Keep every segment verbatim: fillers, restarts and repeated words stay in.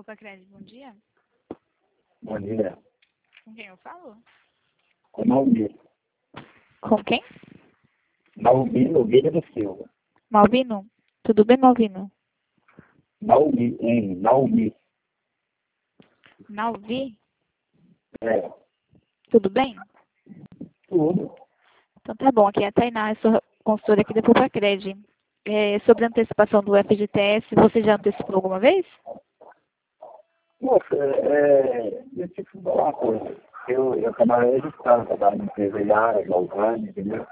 Poupa Crédito, bom dia. Bom dia. Com quem eu falo? Com Malvino. Com quem? Malvino Nogueira da Silva. Malvino. Tudo bem, Malvino? Malvi, hein? Malvi. Nalvi? É, Tudo bem? tudo. Então tá bom, aqui é a Tainá, eu sou consultora aqui da Poupa Crédito. É, sobre a antecipação do F G T S, você já antecipou alguma vez? Moça, é, eu te falar uma coisa. Eu, eu trabalhei registrado, trabalho na empresa Iara, Galvani, entendeu?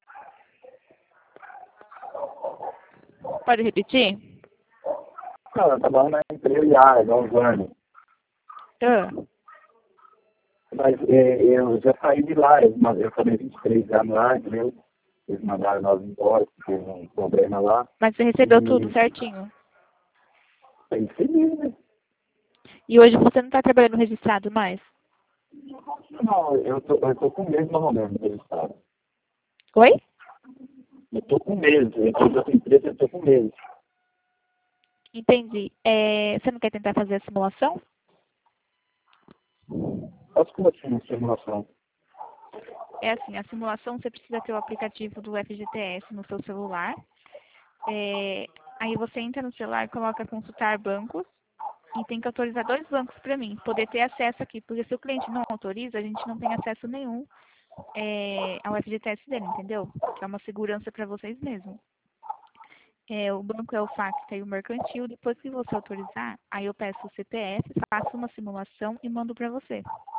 Pode repetir? Não, eu trabalho na empresa Iara, Galvani. Ah, Mas é, eu já saí de lá, eu, eu falei vinte e três anos lá, entendeu? Eles mandaram nós embora, porque teve um problema lá. mas você recebeu E tudo certinho. tem que seguir, né? E hoje você não está trabalhando registrado mais? Não, eu tô, eu tô com medo normalmente do resultado. Oi? Eu tô com medo, eu tô com empresa, eu tô com medo. Entendi. É, você não quer tentar fazer a simulação? Posso começar uma simulação? É assim, a simulação você precisa ter o aplicativo do F G T S no seu celular. É, aí você entra no celular, coloca consultar bancos e tem que autorizar dois bancos para mim, poder ter acesso aqui, porque se o cliente não autoriza, a gente não tem acesso nenhum é, ao F G T S dele, entendeu? Que é uma segurança para vocês mesmos. É, o banco é o Facta e o Mercantil. Depois que você autorizar, aí eu peço o C P F, faço uma simulação e mando para você.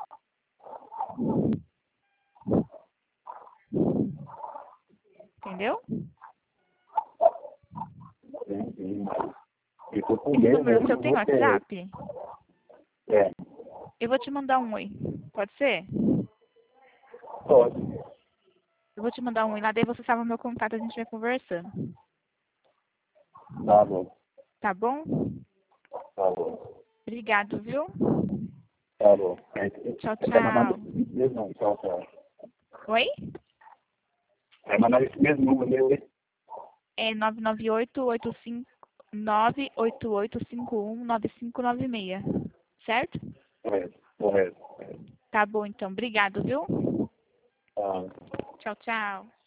Entendeu? Eu tô com Esse medo, número mas seu eu tem vou ter. WhatsApp? É, Eu vou te mandar um oi. Pode ser? pode. Eu vou te mandar um oi lá, daí você salva meu contato, a gente vai conversando. Tá bom, Tá bom? tá bom, Obrigado, viu? tá bom. Tchau, Você vai mandar tchau. nesse mesmo não, tchau, tchau. Oi? Vai mandar esse mesmo número meu, hein? É nove nove oito oito cinco nove oito oito cinco um nove cinco nove seis. Certo? Correto, correto. correto. Tá bom, então. Obrigado, viu? Tá. Tchau, tchau.